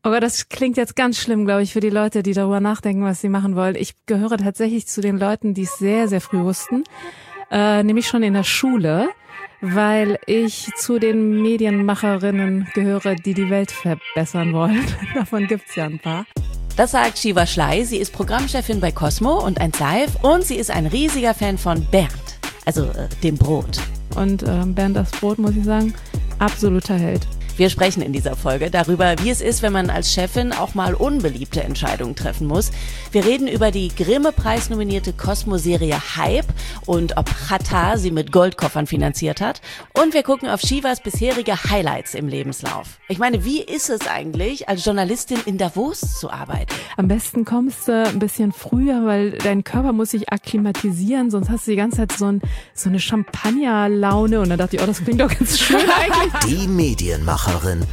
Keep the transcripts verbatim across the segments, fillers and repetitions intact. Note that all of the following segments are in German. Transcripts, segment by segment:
Oh Gott, das klingt jetzt ganz schlimm, glaube ich, für die Leute, die darüber nachdenken, was sie machen wollen. Ich gehöre tatsächlich zu den Leuten, die es sehr, sehr früh wussten, äh, nämlich schon in der Schule, weil ich zu den Medienmacherinnen gehöre, die die Welt verbessern wollen. Davon gibt's ja ein paar. Das sagt Shiva Schley. Sie ist Programmchefin bei Cosmo und eins Live und sie ist ein riesiger Fan von Bernd, also äh, dem Brot. Und äh, Bernd das Brot, muss ich sagen, absoluter Held. Wir sprechen in dieser Folge darüber, wie es ist, wenn man als Chefin auch mal unbeliebte Entscheidungen treffen muss. Wir reden über die Grimme-Preis-nominierte Cosmo-Serie Hype und ob Xatar sie mit Goldkoffern finanziert hat. Und wir gucken auf Shivas bisherige Highlights im Lebenslauf. Ich meine, wie ist es eigentlich, als Journalistin in Davos zu arbeiten? Am besten kommst du ein bisschen früher, weil dein Körper muss sich akklimatisieren, sonst hast du die ganze Zeit so, ein, so eine Champagnerlaune. Und dann dachte ich, oh, das klingt doch ganz schön eigentlich. Die Medienmacher.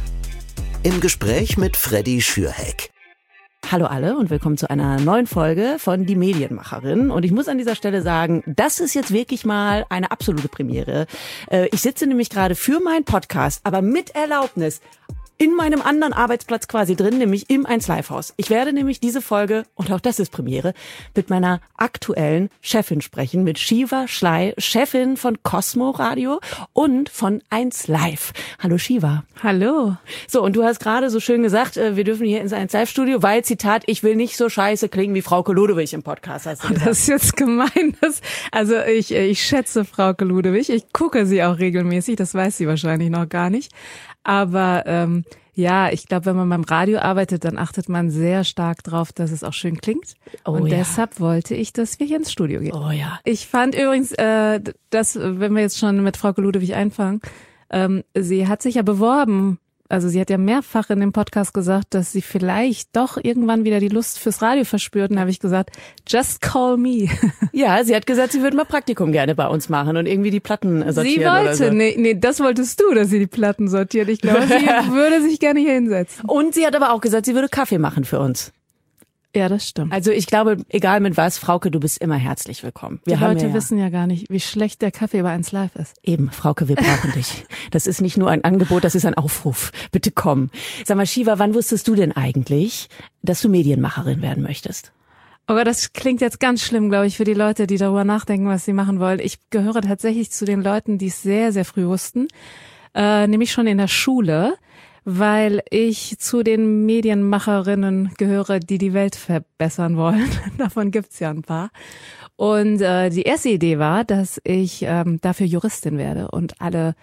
Im Gespräch mit Freddy Schürheck. Hallo alle und willkommen zu einer neuen Folge von Die Medienmacherin. Und ich muss an dieser Stelle sagen, das ist jetzt wirklich mal eine absolute Premiere. Ich sitze nämlich gerade für meinen Podcast, aber mit Erlaubnis in meinem anderen Arbeitsplatz quasi drin, nämlich im eins Live Haus. Ich werde nämlich diese Folge, und auch das ist Premiere, mit meiner aktuellen Chefin sprechen, mit Shiva Schley, Chefin von Cosmo Radio und von eins Live. Hallo Shiva. Hallo. So, und du hast gerade so schön gesagt, wir dürfen hier ins eins Live Studio, weil, Zitat, ich will nicht so scheiße klingen wie Frauke Ludewig im Podcast, hast du gesagt. Das ist jetzt gemein. Das, also ich, ich schätze Frauke Ludewig. Ich gucke sie auch regelmäßig, das weiß sie wahrscheinlich noch gar nicht. Aber ähm, ja, ich glaube, wenn man beim Radio arbeitet, dann achtet man sehr stark drauf, dass es auch schön klingt. Oh, und ja. Deshalb wollte ich, dass wir hier ins Studio gehen. Oh ja. Ich fand übrigens, äh, dass, wenn wir jetzt schon mit Frauke Ludewig einfangen, ähm, sie hat sich ja beworben. Also sie hat ja mehrfach in dem Podcast gesagt, dass sie vielleicht doch irgendwann wieder die Lust fürs Radio verspürt. Und da habe ich gesagt, just call me. Ja, sie hat gesagt, sie würde mal Praktikum gerne bei uns machen und irgendwie die Platten sortieren. Sie wollte, oder so. nee, nee, das wolltest du, dass sie die Platten sortiert. Ich glaube, sie würde sich gerne hier hinsetzen. Und sie hat aber auch gesagt, sie würde Kaffee machen für uns. Ja, das stimmt. Also ich glaube, egal mit was, Frauke, du bist immer herzlich willkommen. Wir die Leute ja wissen ja gar nicht, wie schlecht der Kaffee bei eins Live ist. Eben, Frauke, wir brauchen dich. Das ist nicht nur ein Angebot, das ist ein Aufruf. Bitte komm. Sag mal, Shiva, wann wusstest du denn eigentlich, dass du Medienmacherin werden möchtest? Oh Gott, das klingt jetzt ganz schlimm, glaube ich, für die Leute, die darüber nachdenken, was sie machen wollen. Ich gehöre tatsächlich zu den Leuten, die es sehr, sehr früh wussten, äh, nämlich schon in der Schule, weil ich zu den Medienmacherinnen gehöre, die die Welt verbessern wollen. Davon gibt's ja ein paar. Und äh, die erste Idee war, dass ich ähm, dafür Juristin werde und alle,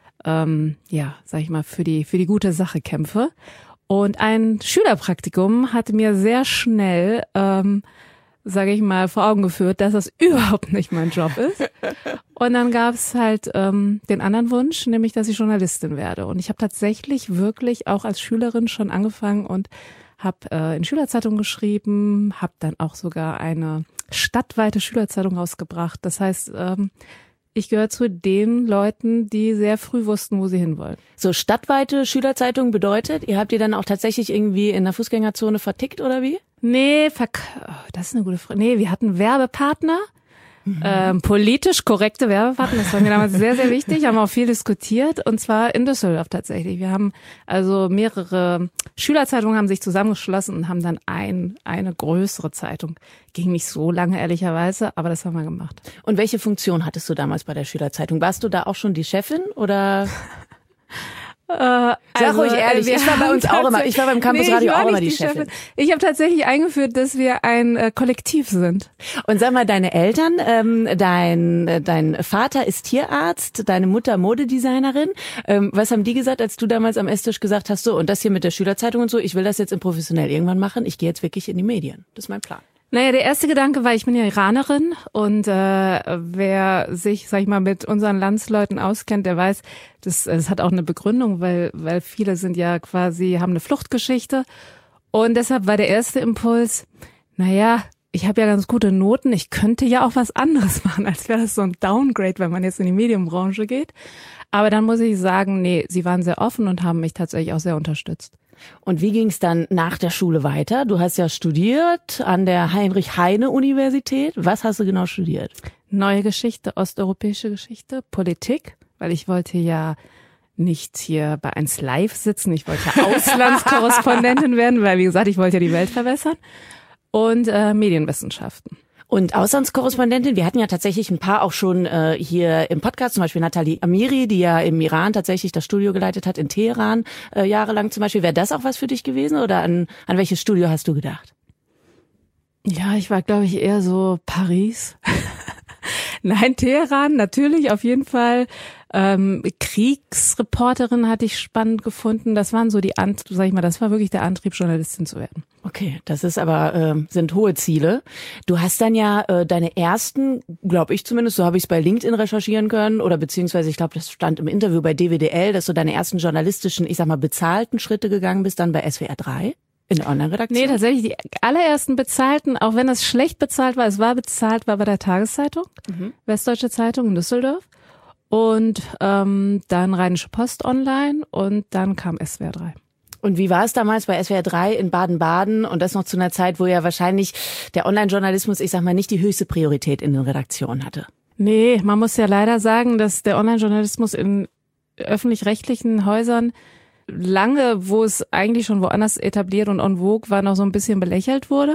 ähm, ja, sag ich mal, für die für die gute Sache kämpfe. Und ein Schülerpraktikum hat mir sehr schnell, ähm, sage ich mal, vor Augen geführt, dass das überhaupt nicht mein Job ist. Und dann gab's halt ähm, den anderen Wunsch, nämlich, dass ich Journalistin werde. Und ich habe tatsächlich wirklich auch als Schülerin schon angefangen und habe äh, in Schülerzeitungen geschrieben, habe dann auch sogar eine stadtweite Schülerzeitung rausgebracht. Das heißt, ähm, ich gehöre zu den Leuten, die sehr früh wussten, wo sie hinwollen. So, stadtweite Schülerzeitung bedeutet, ihr habt ihr dann auch tatsächlich irgendwie in der Fußgängerzone vertickt oder wie? Nee, verk- oh, das ist eine gute Frage. Nee, wir hatten Werbepartner. Mhm. Ähm, politisch korrekte Werbepartner, das war mir damals sehr, sehr wichtig, haben auch viel diskutiert und zwar in Düsseldorf tatsächlich. Wir haben also mehrere Schülerzeitungen haben sich zusammengeschlossen und haben dann ein, eine größere Zeitung. Ging nicht so lange, ehrlicherweise, aber das haben wir gemacht. Und welche Funktion hattest du damals bei der Schülerzeitung? Warst du da auch schon die Chefin oder... Äh, Sag also, ruhig ehrlich, ich war bei uns auch immer, ich war beim Campus nee, Radio auch immer die, die Chefin. Chefin. Ich habe tatsächlich eingeführt, dass wir ein äh, Kollektiv sind. Und sag mal, deine Eltern, ähm, dein dein Vater ist Tierarzt, deine Mutter Modedesignerin. Ähm, was haben die gesagt, als du damals am Esstisch gesagt hast, so und das hier mit der Schülerzeitung und so, ich will das jetzt im Professionell irgendwann machen, ich gehe jetzt wirklich in die Medien. Das ist mein Plan. Naja, der erste Gedanke war, ich bin ja Iranerin und äh, wer sich, sag ich mal, mit unseren Landsleuten auskennt, der weiß, das, das hat auch eine Begründung, weil weil viele sind ja quasi, haben eine Fluchtgeschichte und deshalb war der erste Impuls, naja, ich habe ja ganz gute Noten, ich könnte ja auch was anderes machen, als wäre das so ein Downgrade, wenn man jetzt in die Medienbranche geht. Aber dann muss ich sagen, nee, sie waren sehr offen und haben mich tatsächlich auch sehr unterstützt. Und wie ging es dann nach der Schule weiter? Du hast ja studiert an der Heinrich-Heine-Universität. Was hast du genau studiert? Neue Geschichte, osteuropäische Geschichte, Politik, weil ich wollte ja nicht hier bei eins Live sitzen. Ich wollte ja Auslandskorrespondentin werden, weil wie gesagt, ich wollte ja die Welt verbessern. Und äh, Medienwissenschaften. Und Auslandskorrespondentin, wir hatten ja tatsächlich ein paar auch schon äh, hier im Podcast, zum Beispiel Nathalie Amiri, die ja im Iran tatsächlich das Studio geleitet hat, in Teheran äh, jahrelang zum Beispiel. Wäre das auch was für dich gewesen oder an, an welches Studio hast du gedacht? Ja, ich war, glaube ich, eher so Paris. Nein, Teheran, natürlich, auf jeden Fall. Ähm, Kriegsreporterin hatte ich spannend gefunden. Das waren so die, Ant- sag ich mal, das war wirklich der Antrieb, Journalistin zu werden. Okay, das ist aber, äh, sind hohe Ziele. Du hast dann ja äh, deine ersten, glaube ich zumindest, so habe ich es bei LinkedIn recherchieren können, oder beziehungsweise ich glaube, das stand im Interview bei D W D L, dass du deine ersten journalistischen, ich sag mal, bezahlten Schritte gegangen bist, dann bei S W R drei. In der Online-Redaktion? Nee, tatsächlich die allerersten bezahlten, auch wenn das schlecht bezahlt war, es war bezahlt, war bei der Tageszeitung, mhm. Westdeutsche Zeitung in Düsseldorf und ähm, dann Rheinische Post Online und dann kam S W R drei. Und wie war es damals bei S W R drei in Baden-Baden und das noch zu einer Zeit, wo ja wahrscheinlich der Online-Journalismus, ich sag mal, nicht die höchste Priorität in den Redaktionen hatte? Nee, man muss ja leider sagen, dass der Online-Journalismus in öffentlich-rechtlichen Häusern lange, wo es eigentlich schon woanders etabliert und en vogue war, noch so ein bisschen belächelt wurde.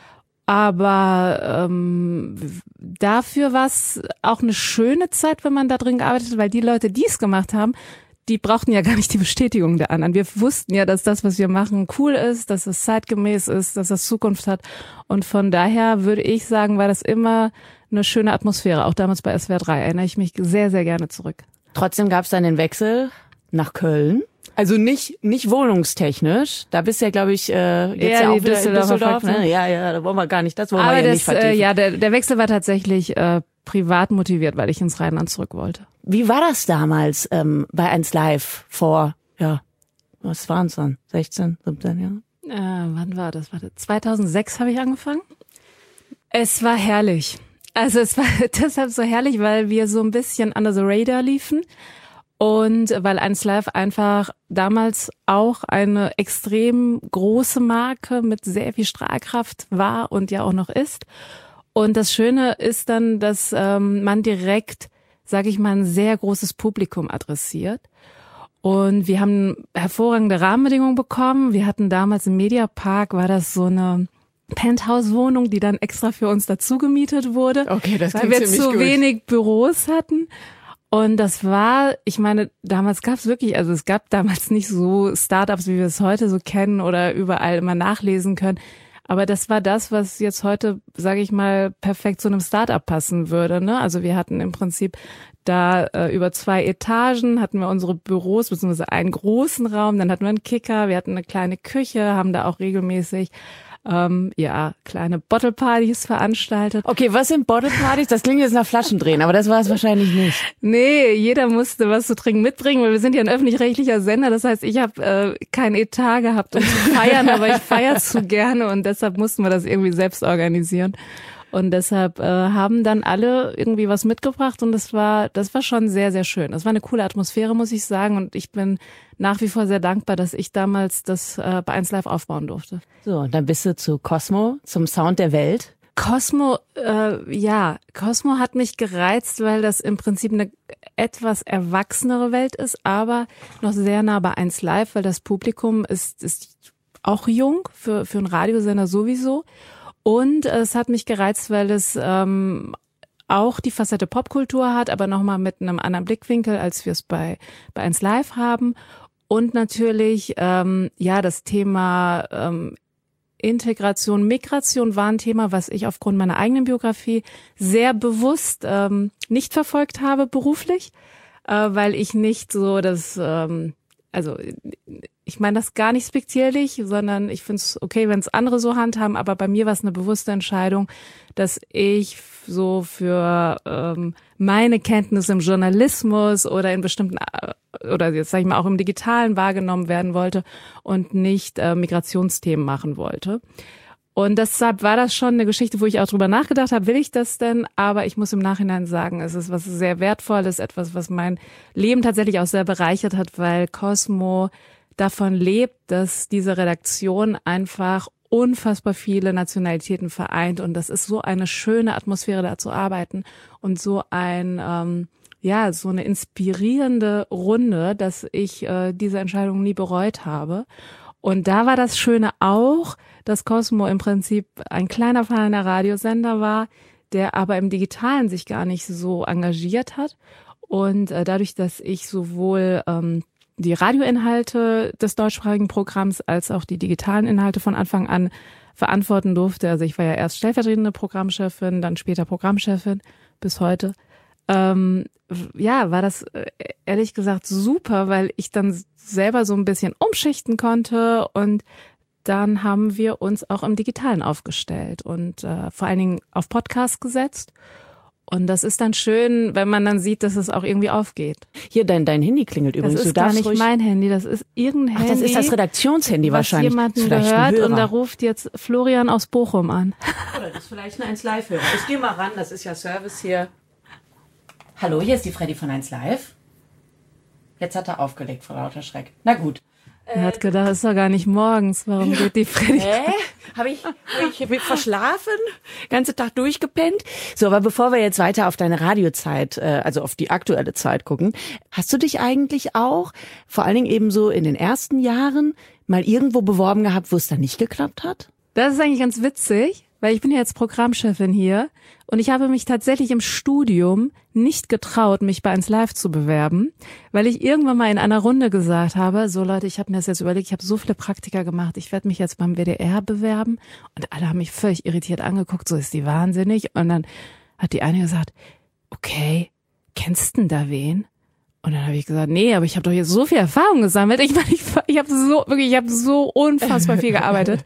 Aber ähm, dafür war es auch eine schöne Zeit, wenn man da drin gearbeitet hat, weil die Leute, die es gemacht haben, die brauchten ja gar nicht die Bestätigung der anderen. Wir wussten ja, dass das, was wir machen, cool ist, dass es zeitgemäß ist, dass es Zukunft hat. Und von daher würde ich sagen, war das immer eine schöne Atmosphäre. Auch damals bei S W R drei erinnere ich mich sehr, sehr gerne zurück. Trotzdem gab es dann den Wechsel nach Köln. Also nicht nicht wohnungstechnisch. Da bist du ja, glaube ich, äh, jetzt ja, ja auch wieder in Düsseldorf. Ne? Ja, ja, da wollen wir gar nicht. Das wollen Aber wir ja das, nicht vertiefen. Äh, ja, der, der Wechsel war tatsächlich äh, privat motiviert, weil ich ins Rheinland zurück wollte. Wie war das damals ähm, bei eins Live vor, ja, was waren es dann? sechzehn, siebzehn Jahren? Äh, wann war das? Warte, zweitausendsechs habe ich angefangen. Es war herrlich. Also es war deshalb so herrlich, weil wir so ein bisschen under the radar liefen. Und weil eins Live einfach damals auch eine extrem große Marke mit sehr viel Strahlkraft war und ja auch noch ist. Und das Schöne ist dann, dass ähm, man direkt, sage ich mal, ein sehr großes Publikum adressiert. Und wir haben hervorragende Rahmenbedingungen bekommen. Wir hatten damals im Mediapark, war das so eine Penthouse-Wohnung, die dann extra für uns dazu gemietet wurde, okay, das weil wir zu gut. wenig Büros hatten. Und das war, ich meine, damals gab es wirklich, also es gab damals nicht so Startups, wie wir es heute so kennen oder überall immer nachlesen können. Aber das war das, was jetzt heute, sage ich mal, perfekt zu einem Startup passen würde. Ne? Also wir hatten im Prinzip da äh, über zwei Etagen hatten wir unsere Büros, beziehungsweise einen großen Raum, dann hatten wir einen Kicker, wir hatten eine kleine Küche, haben da auch regelmäßig Ähm, ja, kleine Bottle-Partys veranstaltet. Okay, was sind Bottle-Partys? Das klingt jetzt nach Flaschendrehen, aber das war es wahrscheinlich nicht. Nee, jeder musste was zu trinken mitbringen, weil wir sind ja ein öffentlich-rechtlicher Sender. Das heißt, ich habe äh, kein Etat gehabt, um zu feiern, aber ich feiere zu gerne und deshalb mussten wir das irgendwie selbst organisieren. Und deshalb äh, haben dann alle irgendwie was mitgebracht und das war das war schon sehr, sehr schön. Das war eine coole Atmosphäre, muss ich sagen. Und ich bin nach wie vor sehr dankbar, dass ich damals das äh, bei eins Live aufbauen durfte. So, und dann bist du zu Cosmo, zum Sound der Welt. Cosmo, äh, ja, Cosmo hat mich gereizt, weil das im Prinzip eine etwas erwachsenere Welt ist, aber noch sehr nah bei eins Live, weil das Publikum ist ist auch jung, für für einen Radiosender sowieso. Und es hat mich gereizt, weil es ähm, auch die Facette Popkultur hat, aber nochmal mit einem anderen Blickwinkel, als wir es bei bei eins Live haben. Und natürlich, ähm, ja, das Thema ähm, Integration, Migration war ein Thema, was ich aufgrund meiner eigenen Biografie sehr bewusst ähm, nicht verfolgt habe beruflich, äh, weil ich nicht so das, ähm, also ich meine das gar nicht speziell, sondern ich finde es okay, wenn es andere so handhaben, aber bei mir war es eine bewusste Entscheidung, dass ich so für ähm, meine Kenntnisse im Journalismus oder in bestimmten, oder jetzt sage ich mal auch im Digitalen wahrgenommen werden wollte und nicht äh, Migrationsthemen machen wollte. Und deshalb war das schon eine Geschichte, wo ich auch drüber nachgedacht habe, will ich das denn? Aber ich muss im Nachhinein sagen, es ist was sehr Wertvolles, etwas, was mein Leben tatsächlich auch sehr bereichert hat, weil Cosmo davon lebt, dass diese Redaktion einfach unfassbar viele Nationalitäten vereint und das ist so eine schöne Atmosphäre, da zu arbeiten und so ein ähm, ja, so eine inspirierende Runde, dass ich äh, diese Entscheidung nie bereut habe. Und da war das Schöne auch, dass Cosmo im Prinzip ein kleiner feiner Radiosender war, der aber im Digitalen sich gar nicht so engagiert hat. Und äh, dadurch, dass ich sowohl ähm, die Radioinhalte des deutschsprachigen Programms als auch die digitalen Inhalte von Anfang an verantworten durfte, also ich war ja erst stellvertretende Programmchefin, dann später Programmchefin bis heute, ähm, ja, war das äh, ehrlich gesagt super, weil ich dann selber so ein bisschen umschichten konnte und dann haben wir uns auch im Digitalen aufgestellt und äh, vor allen Dingen auf Podcast gesetzt. Und das ist dann schön, wenn man dann sieht, dass es auch irgendwie aufgeht. Hier, dein, dein Handy klingelt übrigens. Das ist du gar darfst nicht ruhig mein Handy, das ist irgendein Handy. Ach, das ist das Redaktionshandy wahrscheinlich. Was jemanden vielleicht gehört und da ruft jetzt Florian aus Bochum an. Oder das ist vielleicht ein eins Live Hörer. Ich gehe mal ran, das ist ja Service hier. Hallo, hier ist die Freddy von eins Live. Jetzt hat er aufgelegt vor lauter Schreck. Na gut. Er hat gedacht, es ist doch gar nicht morgens. Warum geht die Freddy? Hä? Habe ich, hab ich verschlafen? Ganze Tag durchgepennt? So, aber bevor wir jetzt weiter auf deine Radiozeit, äh, also auf die aktuelle Zeit gucken, hast du dich eigentlich auch, vor allen Dingen eben so in den ersten Jahren, mal irgendwo beworben gehabt, wo es dann nicht geklappt hat? Das ist eigentlich ganz witzig, weil ich bin ja jetzt Programmchefin hier und ich habe mich tatsächlich im Studium nicht getraut, mich bei eins Live zu bewerben, weil ich irgendwann mal in einer Runde gesagt habe, so Leute, ich habe mir das jetzt überlegt, ich habe so viele Praktika gemacht, ich werde mich jetzt beim W D R bewerben und alle haben mich völlig irritiert angeguckt, so ist die wahnsinnig und dann hat die eine gesagt, okay, kennst du denn da wen? Und dann habe ich gesagt, nee, aber ich habe doch jetzt so viel Erfahrung gesammelt, ich meine, ich, ich habe so, wirklich, ich habe so unfassbar viel gearbeitet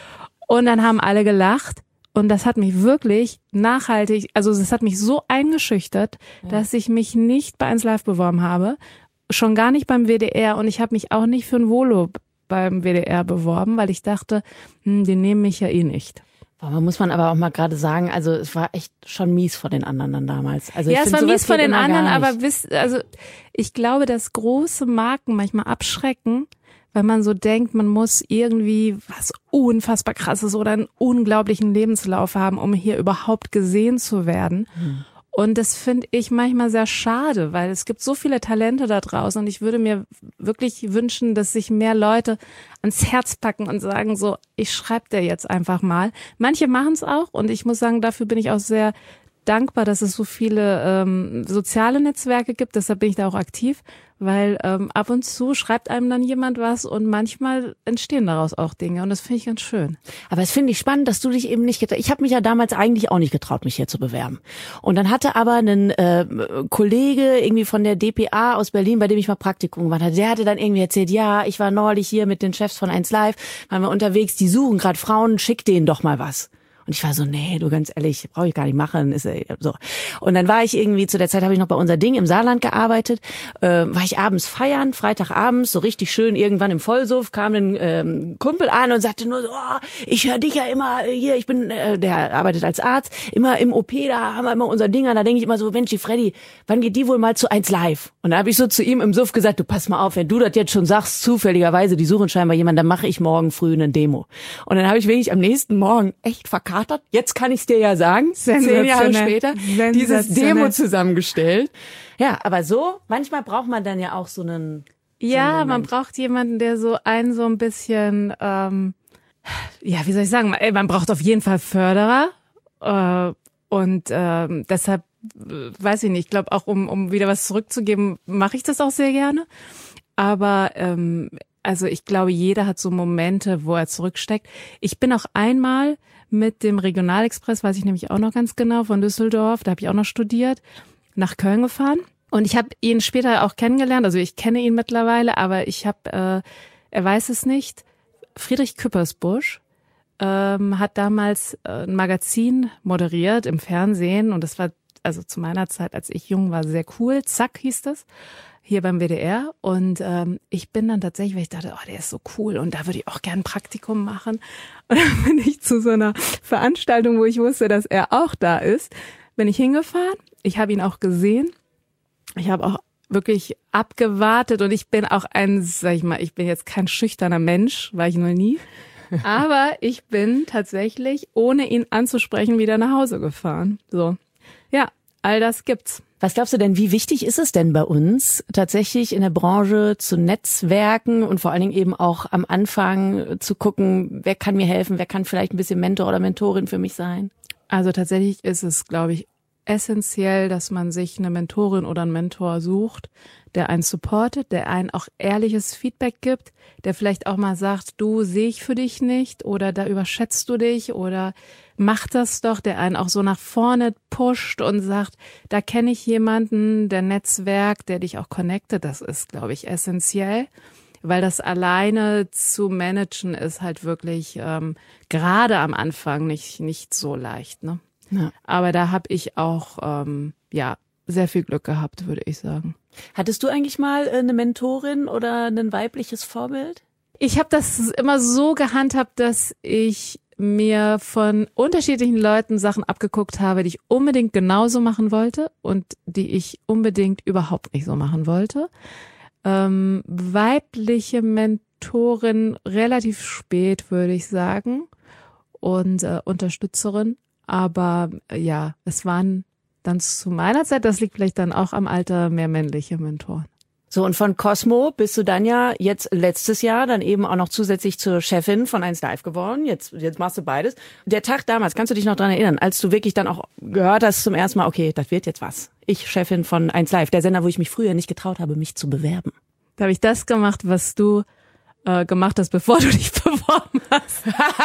und dann haben alle gelacht. Und das hat mich wirklich nachhaltig, also es hat mich so eingeschüchtert, ja. dass ich mich nicht bei eins Live beworben habe, schon gar nicht beim W D R und ich habe mich auch nicht für ein Volo beim W D R beworben, weil ich dachte, hm, die nehmen mich ja eh nicht. Aber muss man aber auch mal gerade sagen, also es war echt schon mies vor den anderen dann damals. Also ja, ich es find, war mies vor den anderen, aber wisst, also ich glaube, dass große Marken manchmal abschrecken, weil man so denkt, man muss irgendwie was unfassbar Krasses oder einen unglaublichen Lebenslauf haben, um hier überhaupt gesehen zu werden. Hm. Und das finde ich manchmal sehr schade, weil es gibt so viele Talente da draußen und ich würde mir wirklich wünschen, dass sich mehr Leute ans Herz packen und sagen so, ich schreibe dir jetzt einfach mal. Manche machen es auch und ich muss sagen, dafür bin ich auch sehr dankbar, dass es so viele ähm, soziale Netzwerke gibt, deshalb bin ich da auch aktiv, weil ähm, ab und zu schreibt einem dann jemand was und manchmal entstehen daraus auch Dinge und das finde ich ganz schön. Aber es finde ich spannend, dass du dich eben nicht getraut. Ich habe mich ja damals eigentlich auch nicht getraut, mich hier zu bewerben. Und dann hatte aber ein äh, Kollege irgendwie von der D P A aus Berlin, bei dem ich mal Praktikum gemacht hatte, der hatte dann irgendwie erzählt, ja, ich war neulich hier mit den Chefs von eins Live, waren wir unterwegs, die suchen gerade Frauen, schick denen doch mal was. Und ich war so, nee, du ganz ehrlich, brauche ich gar nicht machen. Ist so. Und dann war ich irgendwie, zu der Zeit habe ich noch bei Unser Ding im Saarland gearbeitet, äh, war ich abends feiern, Freitagabends, so richtig schön, irgendwann im Vollsuff, kam ein ähm, Kumpel an und sagte nur so, oh, ich höre dich ja immer hier, ich bin, äh, der arbeitet als Arzt, immer im O P, da haben wir immer Unser Ding an, da denke ich immer so, Mensch, die Freddy, wann geht die wohl mal zu eins Live? Und da habe ich so zu ihm im Suff gesagt, du pass mal auf, wenn du das jetzt schon sagst, zufälligerweise, die suchen scheinbar jemanden, dann mache ich morgen früh eine Demo. Und dann habe ich wirklich am nächsten Morgen echt verkatert. Jetzt kann ich es dir ja sagen, zehn Jahre später, dieses Demo zusammengestellt. Ja, aber so, manchmal braucht man dann ja auch so einen Ja, so einen man braucht jemanden, der so einen so ein bisschen, ähm, ja, wie soll ich sagen, ey, man braucht auf jeden Fall Förderer äh, und ähm, deshalb, äh, weiß ich nicht, ich glaube auch, um, um wieder was zurückzugeben, mache ich das auch sehr gerne. Aber ähm, also ich glaube, jeder hat so Momente, wo er zurücksteckt. Ich bin auch einmal mit dem Regionalexpress, weiß ich nämlich auch noch ganz genau, von Düsseldorf, da habe ich auch noch studiert, nach Köln gefahren. Und ich habe ihn später auch kennengelernt, also ich kenne ihn mittlerweile, aber ich habe, äh, er weiß es nicht, Friedrich Küppersbusch ähm, hat damals äh, ein Magazin moderiert im Fernsehen und das war also zu meiner Zeit, als ich jung war, sehr cool. Zack hieß das. Hier beim W D R und ähm, ich bin dann tatsächlich, weil ich dachte, oh, der ist so cool und da würde ich auch gerne ein Praktikum machen und dann bin ich zu so einer Veranstaltung, wo ich wusste, dass er auch da ist, bin ich hingefahren, ich habe ihn auch gesehen, ich habe auch wirklich abgewartet und ich bin auch ein, sag ich mal, ich bin jetzt kein schüchterner Mensch, war ich noch nie, aber ich bin tatsächlich, ohne ihn anzusprechen, wieder nach Hause gefahren, so, ja, all das gibt's. Was glaubst du denn, wie wichtig ist es denn bei uns, tatsächlich in der Branche zu netzwerken und vor allen Dingen eben auch am Anfang zu gucken, wer kann mir helfen, wer kann vielleicht ein bisschen Mentor oder Mentorin für mich sein? Also tatsächlich ist es, glaube ich, essentiell, dass man sich eine Mentorin oder einen Mentor sucht, der einen supportet, der einen auch ehrliches Feedback gibt, der vielleicht auch mal sagt, du, sehe ich für dich nicht oder da überschätzt du dich oder mach das doch, der einen auch so nach vorne pusht und sagt, da kenne ich jemanden, der Netzwerk, der dich auch connectet, das ist, glaube ich, essentiell, weil das alleine zu managen ist halt wirklich ähm, gerade am Anfang nicht nicht so leicht, ne? Ja. Aber da habe ich auch ähm, ja sehr viel Glück gehabt, würde ich sagen. Hattest du eigentlich mal eine Mentorin oder ein weibliches Vorbild? Ich habe das immer so gehandhabt, dass ich mir von unterschiedlichen Leuten Sachen abgeguckt habe, die ich unbedingt genauso machen wollte und die ich unbedingt überhaupt nicht so machen wollte. Ähm, weibliche Mentorin relativ spät, würde ich sagen, und äh, Unterstützerin. Aber äh, ja, es waren dann zu meiner Zeit, das liegt vielleicht dann auch am Alter, mehr männliche Mentoren. So, und von Cosmo bist du dann ja jetzt letztes Jahr dann eben auch noch zusätzlich zur Chefin von eins Live geworden. Jetzt, jetzt machst du beides. Der Tag damals, kannst du dich noch dran erinnern, als du wirklich dann auch gehört hast zum ersten Mal, okay, das wird jetzt was. Ich Chefin von eins Live, der Sender, wo ich mich früher nicht getraut habe, mich zu bewerben. Da habe ich das gemacht, was du äh, gemacht hast, bevor du dich beworben hast.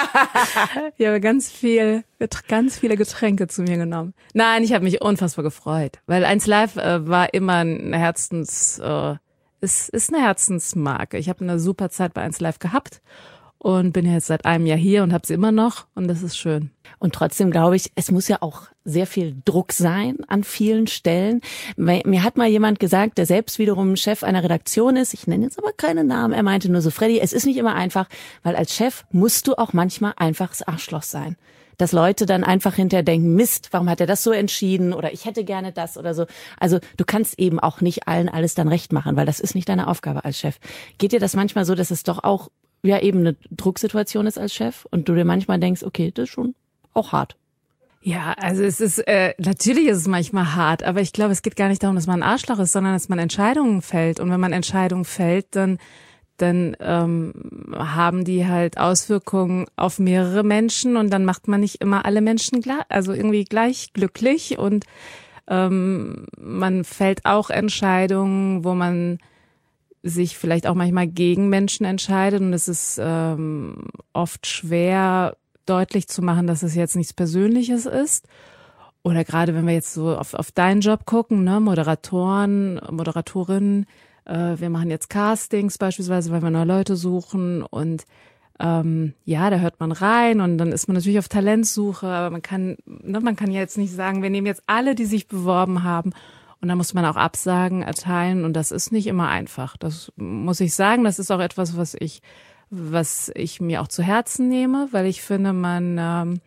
Ich habe ganz viel, ganz viele Getränke zu mir genommen. Nein, ich habe mich unfassbar gefreut, weil eins Live äh, war immer ein Herzens, äh, ist, ist eine Herzensmarke. Ich habe eine super Zeit bei eins Live gehabt und bin jetzt seit einem Jahr hier und habe sie immer noch und das ist schön. Und trotzdem glaube ich, es muss ja auch sehr viel Druck sein an vielen Stellen. Mir hat mal jemand gesagt, der selbst wiederum Chef einer Redaktion ist, ich nenne jetzt aber keinen Namen, er meinte nur so, Freddy, es ist nicht immer einfach, weil als Chef musst du auch manchmal einfach das Arschloch sein. Dass Leute dann einfach hinterher denken, Mist, warum hat er das so entschieden oder ich hätte gerne das oder so. Also du kannst eben auch nicht allen alles dann recht machen, weil das ist nicht deine Aufgabe als Chef. Geht dir das manchmal so, dass es doch auch ja eben eine Drucksituation ist als Chef und du dir manchmal denkst, okay, das ist schon auch hart? Ja, also es ist, äh, natürlich ist es manchmal hart, aber ich glaube, es geht gar nicht darum, dass man ein Arschloch ist, sondern dass man Entscheidungen fällt. Und wenn man Entscheidungen fällt, dann dann ähm, haben die halt Auswirkungen auf mehrere Menschen und dann macht man nicht immer alle Menschen gleich, also irgendwie gleich glücklich und ähm, man fällt auch Entscheidungen, wo man sich vielleicht auch manchmal gegen Menschen entscheidet und es ist ähm, oft schwer deutlich zu machen, dass es jetzt nichts Persönliches ist. Oder gerade wenn wir jetzt so auf, auf deinen Job gucken, ne, Moderatoren, Moderatorinnen, wir machen jetzt Castings beispielsweise, weil wir neue Leute suchen und ähm, ja, da hört man rein und dann ist man natürlich auf Talentsuche, aber man kann, ne, man kann ja jetzt nicht sagen, wir nehmen jetzt alle, die sich beworben haben und dann muss man auch Absagen erteilen und das ist nicht immer einfach. Das muss ich sagen, das ist auch etwas, was ich, was ich mir auch zu Herzen nehme, weil ich finde, man ähm,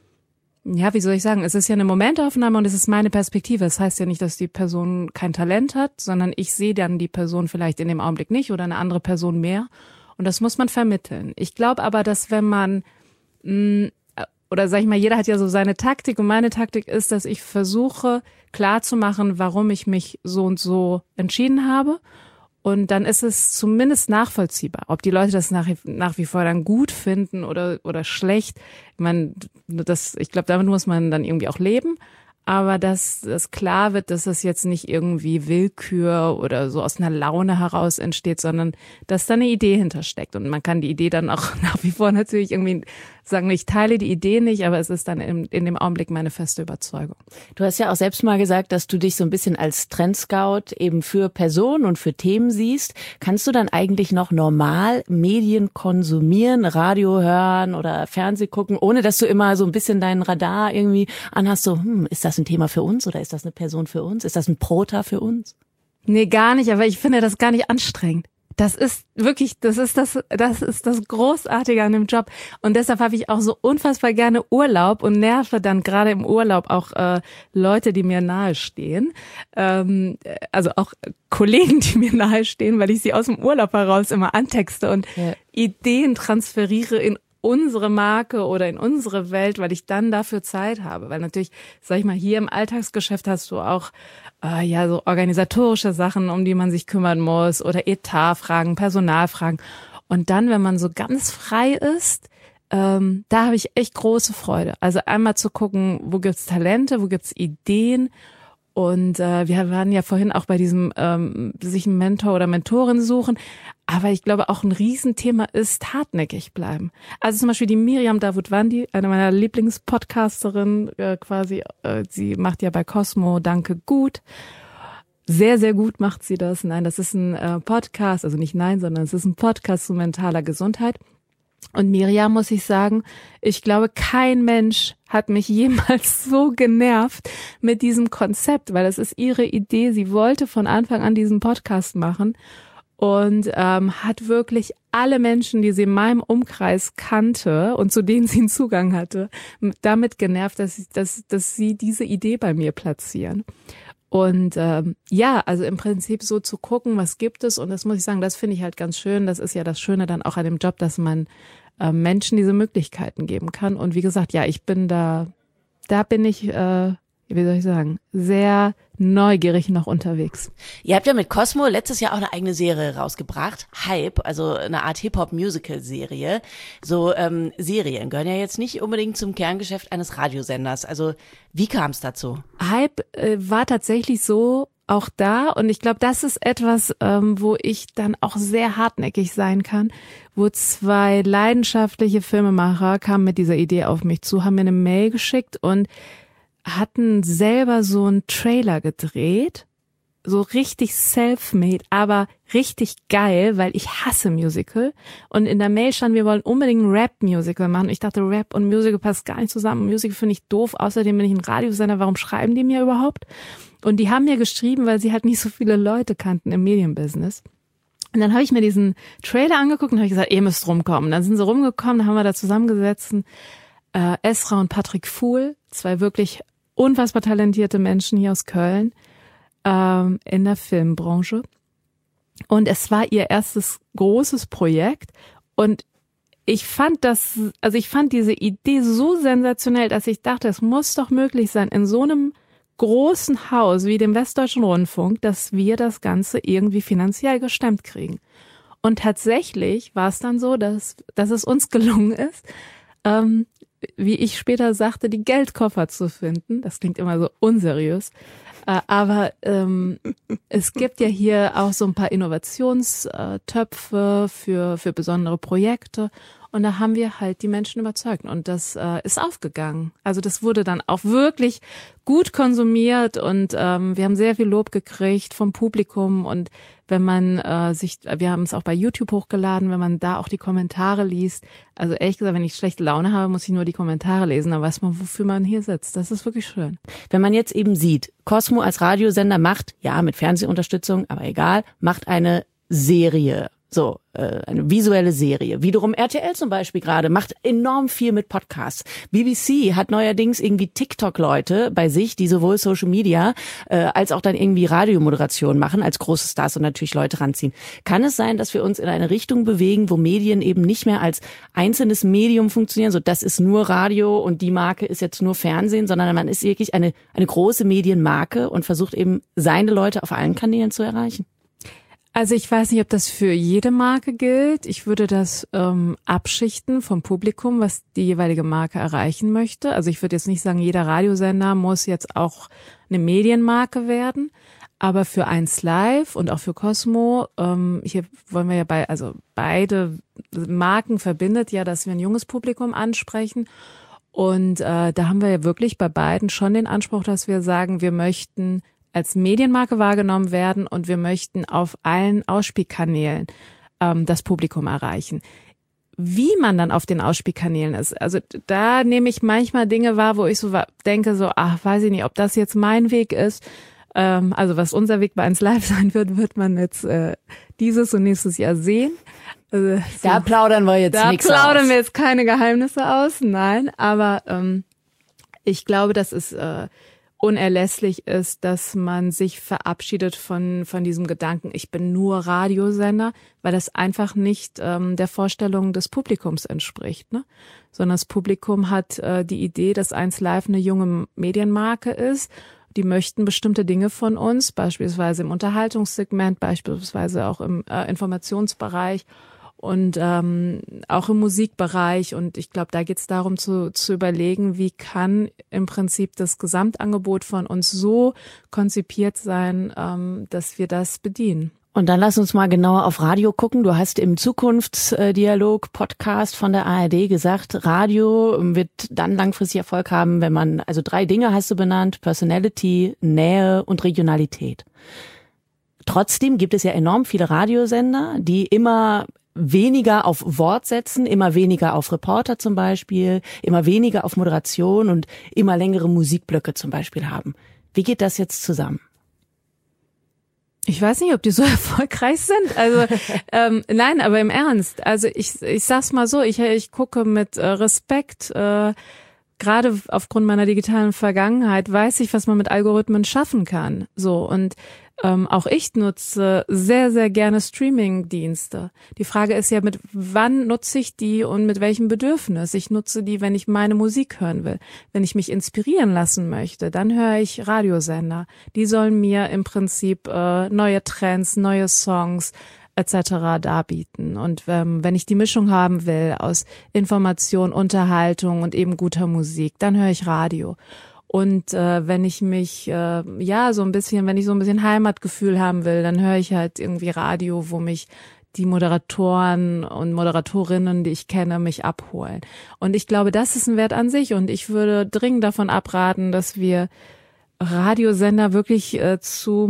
ja, wie soll ich sagen, es ist ja eine Momentaufnahme und es ist meine Perspektive. Das heißt ja nicht, dass die Person kein Talent hat, sondern ich sehe dann die Person vielleicht in dem Augenblick nicht oder eine andere Person mehr. Und das muss man vermitteln. Ich glaube aber, dass wenn man, mh, oder sag ich mal, jeder hat ja so seine Taktik und meine Taktik ist, dass ich versuche klarzumachen, warum ich mich so und so entschieden habe. Und dann ist es zumindest nachvollziehbar, ob die Leute das nach, nach wie vor dann gut finden oder oder schlecht. Ich meine, das, ich glaube, damit muss man dann irgendwie auch leben. Aber dass das klar wird, dass das jetzt nicht irgendwie Willkür oder so aus einer Laune heraus entsteht, sondern dass da eine Idee hintersteckt. Und man kann die Idee dann auch nach wie vor natürlich irgendwie sagen, ich teile die Idee nicht, aber es ist dann in, in dem Augenblick meine feste Überzeugung. Du hast ja auch selbst mal gesagt, dass du dich so ein bisschen als Trendscout eben für Personen und für Themen siehst. Kannst du dann eigentlich noch normal Medien konsumieren, Radio hören oder Fernseh gucken, ohne dass du immer so ein bisschen deinen Radar irgendwie anhast, so, hm, ist das ein Thema für uns oder ist das eine Person für uns? Ist das ein Prota für uns? Nee, gar nicht, aber ich finde das gar nicht anstrengend. Das ist wirklich, das ist das, das ist das Großartige an dem Job. Und deshalb habe ich auch so unfassbar gerne Urlaub und nerve dann gerade im Urlaub auch äh, Leute, die mir nahestehen. Ähm, also auch Kollegen, die mir nahestehen, weil ich sie aus dem Urlaub heraus immer antexte und ja. Ideen transferiere in unsere Marke oder in unsere Welt, weil ich dann dafür Zeit habe. Weil natürlich, sag ich mal, hier im Alltagsgeschäft hast du auch äh, ja so organisatorische Sachen, um die man sich kümmern muss oder Etatfragen, Personalfragen. Und dann, wenn man so ganz frei ist, ähm, da habe ich echt große Freude. Also einmal zu gucken, wo gibt's Talente, wo gibt's Ideen. Und äh, wir waren ja vorhin auch bei diesem ähm, sich einen Mentor oder Mentorin suchen. Aber ich glaube, auch ein Riesenthema ist hartnäckig bleiben. Also zum Beispiel die Miriam Davutwandi, eine meiner Lieblingspodcasterinnen, äh, quasi, äh, sie macht ja bei Cosmo Danke gut. Sehr, sehr gut macht sie das. Nein, das ist ein äh, Podcast, also nicht nein, sondern es ist ein Podcast zu mentaler Gesundheit. Und Miriam, muss ich sagen, ich glaube, kein Mensch hat mich jemals so genervt mit diesem Konzept, weil das ist ihre Idee. Sie wollte von Anfang an diesen Podcast machen und ähm, hat wirklich alle Menschen, die sie in meinem Umkreis kannte und zu denen sie einen Zugang hatte, damit genervt, dass, sie, dass, dass sie diese Idee bei mir platzieren. Und ähm, ja, also im Prinzip so zu gucken, was gibt es, und das muss ich sagen, das finde ich halt ganz schön. Das ist ja das Schöne dann auch an dem Job, dass man äh, Menschen diese Möglichkeiten geben kann. Und wie gesagt, ja, ich bin da, da bin ich, äh, wie soll ich sagen, sehr neugierig noch unterwegs. Ihr habt ja mit Cosmo letztes Jahr auch eine eigene Serie rausgebracht, Hype, also eine Art Hip-Hop-Musical-Serie. So ähm, Serien gehören ja jetzt nicht unbedingt zum Kerngeschäft eines Radiosenders. Also wie kam es dazu? Hype äh, war tatsächlich so auch da, und ich glaube, das ist etwas, ähm, wo ich dann auch sehr hartnäckig sein kann, wo zwei leidenschaftliche Filmemacher kamen mit dieser Idee auf mich zu, haben mir eine Mail geschickt und hatten selber so einen Trailer gedreht, so richtig self-made, aber richtig geil, weil ich hasse Musical. Und in der Mail stand, wir wollen unbedingt ein Rap-Musical machen. Ich dachte, Rap und Musical passt gar nicht zusammen. Musical finde ich doof, außerdem bin ich ein Radiosender, warum schreiben die mir überhaupt? Und die haben mir geschrieben, weil sie halt nicht so viele Leute kannten im Medienbusiness. Und dann habe ich mir diesen Trailer angeguckt und habe gesagt, ihr müsst rumkommen. Dann sind sie rumgekommen, dann haben wir da zusammengesetzt, äh, Esra und Patrick Fuhl, zwei wirklich unfassbar talentierte Menschen hier aus Köln ähm, in der Filmbranche. Und es war ihr erstes großes Projekt. Und ich fand das, also ich fand diese Idee so sensationell, dass ich dachte, es muss doch möglich sein, in so einem großen Haus wie dem Westdeutschen Rundfunk, dass wir das Ganze irgendwie finanziell gestemmt kriegen. Und tatsächlich war es dann so, dass, dass es uns gelungen ist, ähm, wie ich später sagte, die Geldkoffer zu finden. Das klingt immer so unseriös. Äh, aber ähm, es gibt ja hier auch so ein paar Innovationstöpfe für für besondere Projekte. Und da haben wir halt die Menschen überzeugt. Und das äh, ist aufgegangen. Also das wurde dann auch wirklich gut konsumiert. Und ähm, wir haben sehr viel Lob gekriegt vom Publikum. Und wenn man äh, sich, wir haben es auch bei YouTube hochgeladen, wenn man da auch die Kommentare liest. Also ehrlich gesagt, wenn ich schlechte Laune habe, muss ich nur die Kommentare lesen. Dann weiß man, wofür man hier sitzt. Das ist wirklich schön. Wenn man jetzt eben sieht, Cosmo als Radiosender macht, ja mit Fernsehunterstützung, aber egal, macht eine Serie. So, äh, eine visuelle Serie. Wiederum R T L zum Beispiel gerade macht enorm viel mit Podcasts. B B C hat neuerdings irgendwie TikTok-Leute bei sich, die sowohl Social Media äh, als auch dann irgendwie Radiomoderation machen, als große Stars und natürlich Leute ranziehen. Kann es sein, dass wir uns in eine Richtung bewegen, wo Medien eben nicht mehr als einzelnes Medium funktionieren, so das ist nur Radio und die Marke ist jetzt nur Fernsehen, sondern man ist wirklich eine eine große Medienmarke und versucht eben seine Leute auf allen Kanälen zu erreichen? Also ich weiß nicht, ob das für jede Marke gilt. Ich würde das ähm, abschichten vom Publikum, was die jeweilige Marke erreichen möchte. Also ich würde jetzt nicht sagen, jeder Radiosender muss jetzt auch eine Medienmarke werden. Aber für eins Live und auch für Cosmo, ähm, hier wollen wir ja bei, also beide Marken verbindet ja, dass wir ein junges Publikum ansprechen. Und äh, da haben wir ja wirklich bei beiden schon den Anspruch, dass wir sagen, wir möchten als Medienmarke wahrgenommen werden und wir möchten auf allen Ausspielkanälen ähm, das Publikum erreichen. Wie man dann auf den Ausspielkanälen ist, also da nehme ich manchmal Dinge wahr, wo ich so denke, so, ach, weiß ich nicht, ob das jetzt mein Weg ist. Ähm, also was unser Weg bei eins Live sein wird, wird man jetzt äh, dieses und nächstes Jahr sehen. Also, so, da plaudern wir jetzt nichts aus. Da plaudern wir jetzt keine Geheimnisse aus, nein, aber ähm, ich glaube, das ist äh, unerlässlich ist, dass man sich verabschiedet von von diesem Gedanken, ich bin nur Radiosender, weil das einfach nicht ähm, der Vorstellung des Publikums entspricht, ne? Sondern das Publikum hat äh, die Idee, dass eins Live eine junge Medienmarke ist. Die möchten bestimmte Dinge von uns, beispielsweise im Unterhaltungssegment, beispielsweise auch im äh, Informationsbereich und ähm, auch im Musikbereich. Und ich glaube, da geht es darum zu, zu überlegen, wie kann im Prinzip das Gesamtangebot von uns so konzipiert sein, ähm, dass wir das bedienen. Und dann lass uns mal genauer auf Radio gucken. Du hast im Zukunftsdialog-Podcast von der A R D gesagt, Radio wird dann langfristig Erfolg haben, wenn man, also drei Dinge hast du benannt, Personality, Nähe und Regionalität. Trotzdem gibt es ja enorm viele Radiosender, die immer weniger auf Wort setzen, immer weniger auf Reporter zum Beispiel, immer weniger auf Moderation und immer längere Musikblöcke zum Beispiel haben. Wie geht das jetzt zusammen? Ich weiß nicht, ob die so erfolgreich sind. Also ähm, nein, aber im Ernst. Also ich ich sag's mal so, ich ich gucke mit äh, Respekt, äh, gerade aufgrund meiner digitalen Vergangenheit, weiß ich, was man mit Algorithmen schaffen kann. So und ähm, auch ich nutze sehr, sehr gerne Streaming-Dienste. Die Frage ist ja, mit wann nutze ich die und mit welchem Bedürfnis? Ich nutze die, wenn ich meine Musik hören will. Wenn ich mich inspirieren lassen möchte, dann höre ich Radiosender. Die sollen mir im Prinzip äh, neue Trends, neue Songs et cetera darbieten. Und ähm, wenn ich die Mischung haben will aus Information, Unterhaltung und eben guter Musik, dann höre ich Radio. Und äh, wenn ich mich, äh, ja, so ein bisschen, wenn ich so ein bisschen Heimatgefühl haben will, dann höre ich halt irgendwie Radio, wo mich die Moderatoren und Moderatorinnen, die ich kenne, mich abholen. Und ich glaube, das ist ein Wert an sich. Und ich würde dringend davon abraten, dass wir Radiosender wirklich äh, zu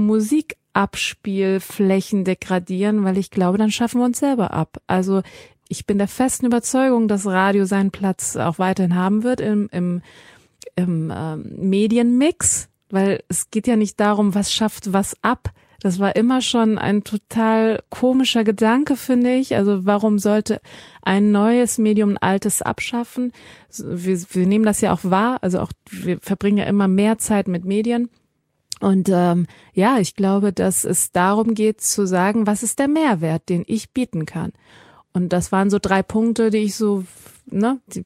Musikabspielflächen degradieren, weil ich glaube, dann schaffen wir uns selber ab. Also ich bin der festen Überzeugung, dass Radio seinen Platz auch weiterhin haben wird im, im im ähm, Medienmix, weil es geht ja nicht darum, was schafft was ab. Das war immer schon ein total komischer Gedanke, finde ich. Also warum sollte ein neues Medium ein altes abschaffen? Wir, wir nehmen das ja auch wahr. Also auch wir verbringen ja immer mehr Zeit mit Medien. Und ähm, ja, ich glaube, dass es darum geht zu sagen, was ist der Mehrwert, den ich bieten kann. Und das waren so drei Punkte, die ich so, ne, die,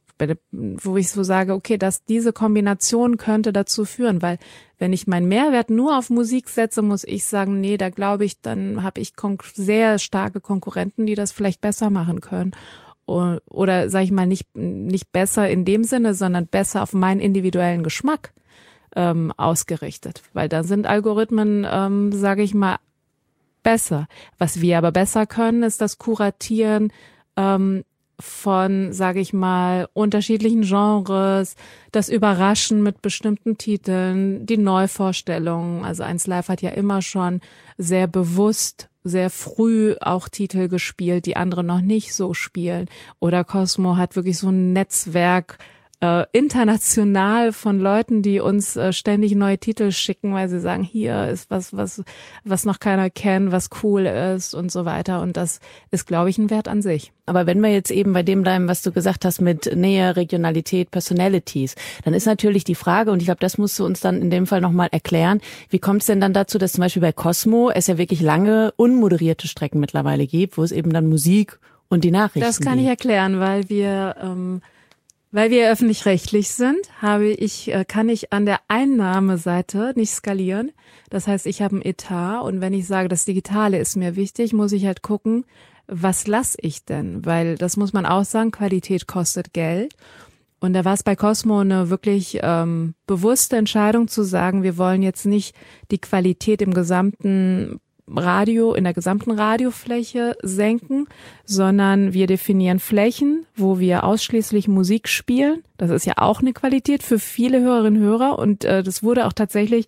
wo ich so sage, okay, dass diese Kombination könnte dazu führen, weil wenn ich meinen Mehrwert nur auf Musik setze, muss ich sagen, nee, da glaube ich, dann habe ich sehr starke Konkurrenten, die das vielleicht besser machen können. Oder, oder sage ich mal, nicht nicht besser in dem Sinne, sondern besser auf meinen individuellen Geschmack ähm, ausgerichtet. Weil da sind Algorithmen, ähm, sage ich mal, besser. Was wir aber besser können, ist das Kuratieren ähm, von, sage ich mal, unterschiedlichen Genres, das Überraschen mit bestimmten Titeln, die Neuvorstellungen. Also eins Live hat ja immer schon sehr bewusst, sehr früh auch Titel gespielt, die andere noch nicht so spielen. Oder Cosmo hat wirklich so ein Netzwerk äh, international von Leuten, die uns äh, ständig neue Titel schicken, weil sie sagen, hier ist was, was, was noch keiner kennt, was cool ist und so weiter. Und das ist, glaube ich, ein Wert an sich. Aber wenn wir jetzt eben bei dem bleiben, was du gesagt hast mit Nähe, Regionalität, Personalities, dann ist natürlich die Frage, und ich glaube, das musst du uns dann in dem Fall nochmal erklären, wie kommt es denn dann dazu, dass zum Beispiel bei Cosmo es ja wirklich lange unmoderierte Strecken mittlerweile gibt, wo es eben dann Musik und die Nachrichten gibt? Das kann ich erklären, weil wir... Ähm Weil wir öffentlich-rechtlich sind, habe ich, kann ich an der Einnahmeseite nicht skalieren. Das heißt, ich habe einen Etat und wenn ich sage, das Digitale ist mir wichtig, muss ich halt gucken, was lasse ich denn? Weil das muss man auch sagen, Qualität kostet Geld. Und da war es bei Cosmo eine wirklich ähm, bewusste Entscheidung zu sagen, wir wollen jetzt nicht die Qualität im gesamten Radio, in der gesamten Radiofläche senken, sondern wir definieren Flächen, wo wir ausschließlich Musik spielen. Das ist ja auch eine Qualität für viele Hörerinnen und Hörer und äh, das wurde auch tatsächlich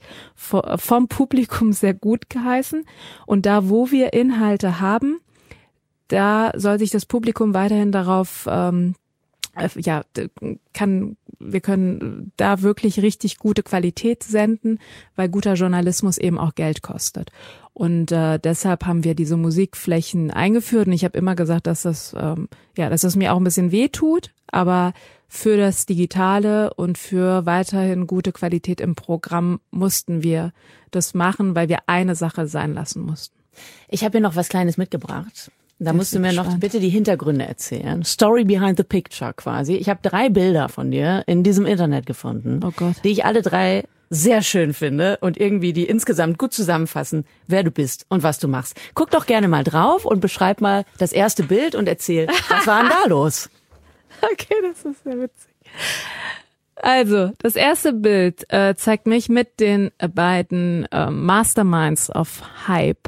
vom Publikum sehr gut geheißen. Und da, wo wir Inhalte haben, da soll sich das Publikum weiterhin darauf ähm, ja, kann, wir können da wirklich richtig gute Qualität senden, weil guter Journalismus eben auch Geld kostet. Und äh, deshalb haben wir diese Musikflächen eingeführt. Und ich habe immer gesagt, dass das, ähm, ja, dass das mir auch ein bisschen weh tut. aber für das Digitale und für weiterhin gute Qualität im Programm mussten wir das machen, weil wir eine Sache sein lassen mussten. Ich habe hier noch was Kleines mitgebracht. Da musst du mir noch bitte die Hintergründe erzählen. Story behind the picture quasi. Ich habe drei Bilder von dir in diesem Internet gefunden, oh Gott, die ich alle drei sehr schön finde und irgendwie die insgesamt gut zusammenfassen, wer du bist und was du machst. Guck doch gerne mal drauf und beschreib mal das erste Bild und erzähl, was war denn da los? Okay, das ist sehr witzig. Also, das erste Bild äh, zeigt mich mit den äh, beiden äh, Masterminds of Hype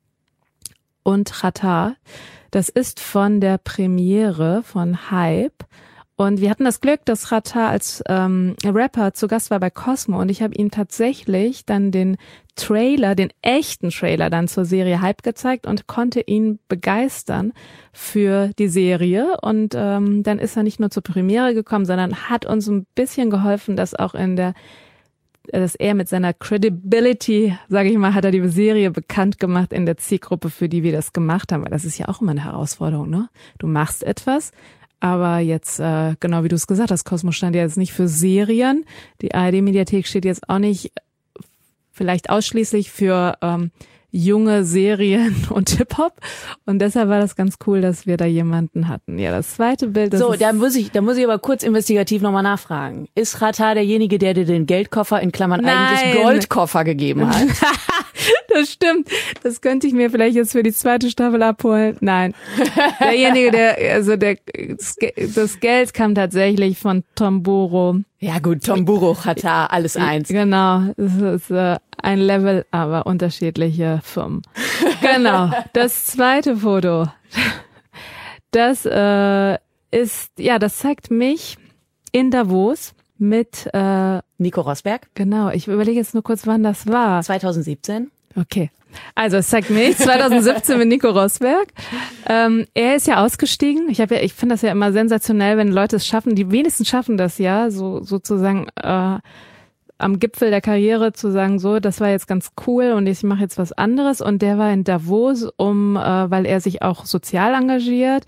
und Xatar. Das ist von der Premiere von Hype. Und wir hatten das Glück, dass Xatar als ähm, Rapper zu Gast war bei Cosmo und ich habe ihm tatsächlich dann den Trailer, den echten Trailer dann zur Serie Hype gezeigt und konnte ihn begeistern für die Serie. Und ähm, dann ist er nicht nur zur Premiere gekommen, sondern hat uns ein bisschen geholfen, dass auch in der, dass er mit seiner Credibility, sage ich mal, hat er die Serie bekannt gemacht in der Zielgruppe, für die wir das gemacht haben. Weil das ist ja auch immer eine Herausforderung, ne? Du machst etwas, aber jetzt, äh, genau wie du es gesagt hast, Cosmo stand ja jetzt nicht für Serien. Die A R D-Mediathek steht jetzt auch nicht vielleicht ausschließlich für ähm, junge Serien und Hip-Hop. Und deshalb war das ganz cool, dass wir da jemanden hatten. Ja, das zweite Bild. Das so, ist da muss ich, da muss ich aber kurz investigativ nochmal nachfragen. Ist Xatar derjenige, der dir den Geldkoffer in Klammern Nein. eigentlich Goldkoffer gegeben hat? Das stimmt. Das könnte ich mir vielleicht jetzt für die zweite Staffel abholen. Nein. Derjenige, der, also der, das Geld kam tatsächlich von Tomburo. Ja gut, Tomburo, Xatar, alles eins. Genau. Das ist äh, ein Level, aber unterschiedliche Firmen. Genau. Das zweite Foto. Das äh, ist, ja, das zeigt mich in Davos mit äh, Nico Rosberg. Genau, ich überlege jetzt nur kurz, wann das war. zwanzig siebzehn. Okay. Also es zeigt mich zwanzig siebzehn mit Nico Rosberg. Ähm, er ist ja ausgestiegen. Ich habe ja, ich finde das ja immer sensationell, wenn Leute es schaffen. Die wenigsten schaffen das ja, so sozusagen äh, am Gipfel der Karriere zu sagen, so, das war jetzt ganz cool und ich mache jetzt was anderes. Und der war in Davos, um, äh, weil er sich auch sozial engagiert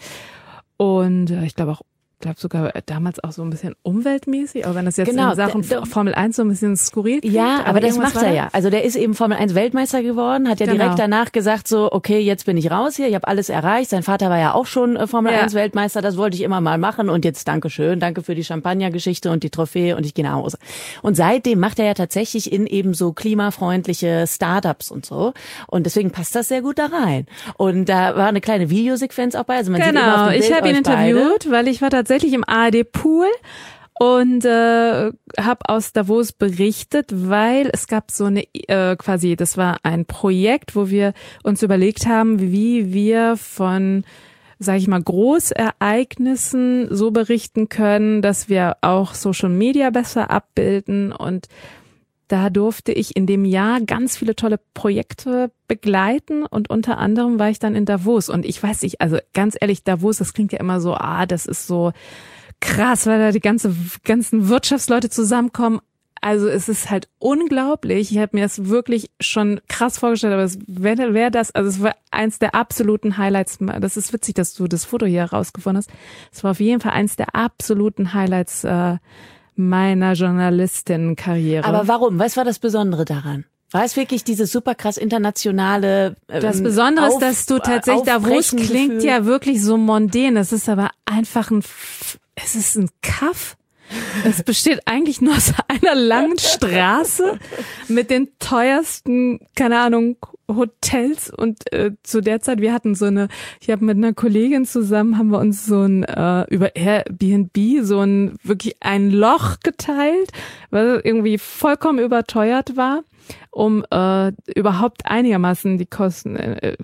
und äh, ich glaube auch Ich glaube sogar damals auch so ein bisschen umweltmäßig, auch wenn das jetzt genau, in Sachen d- d- Formel eins so ein bisschen skurril klingt. Ja, aber, aber das macht er ja. Also der ist eben Formel eins Weltmeister geworden, hat ja genau. direkt danach gesagt so, okay, jetzt bin ich raus hier, ich habe alles erreicht. Sein Vater war ja auch schon äh, Formel ja. eins Weltmeister, das wollte ich immer mal machen und jetzt Dankeschön, danke für die Champagnergeschichte und die Trophäe und ich gehe nach Hause. Und seitdem macht er ja tatsächlich in eben so klimafreundliche Startups und so und deswegen passt das sehr gut da rein. Und da war eine kleine Videosequenz auch bei, also man genau. sieht immer auf dem Bild ich habe ihn interviewt, beide. Weil ich war tatsächlich im A R D Pool und äh, habe aus Davos berichtet, weil es gab so eine äh, quasi, das war ein Projekt, wo wir uns überlegt haben, wie wir von, sage ich mal, Großereignissen so berichten können, dass wir auch Social Media besser abbilden und da durfte ich in dem Jahr ganz viele tolle Projekte begleiten und unter anderem war ich dann in Davos und ich weiß nicht, also ganz ehrlich, Davos, das klingt ja immer so, ah, das ist so krass, weil da die ganze ganzen Wirtschaftsleute zusammenkommen. Also es ist halt unglaublich. Ich habe mir das wirklich schon krass vorgestellt, aber es wäre wär das, also es war eins der absoluten Highlights. Das ist witzig, dass du das Foto hier rausgefunden hast. Es war auf jeden Fall eins der absoluten Highlights äh, meiner Journalistinnenkarriere. Aber warum? Was war das Besondere daran? War es wirklich dieses super krass internationale ähm, Das Besondere ist, dass du tatsächlich, Davos klingt ja wirklich so mondän. Es ist aber einfach ein, es ist ein Kaff. Es besteht eigentlich nur aus einer langen Straße mit den teuersten, keine Ahnung, Hotels und äh, zu der Zeit, wir hatten so eine, ich habe mit einer Kollegin zusammen, haben wir uns so ein, äh, über Airbnb so ein, wirklich ein Loch geteilt, weil irgendwie vollkommen überteuert war, um äh, überhaupt einigermaßen die Kosten äh,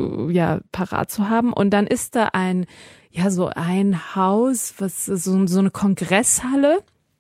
ja parat zu haben. Und dann ist da ein, ja so ein Haus, was so, so eine Kongresshalle,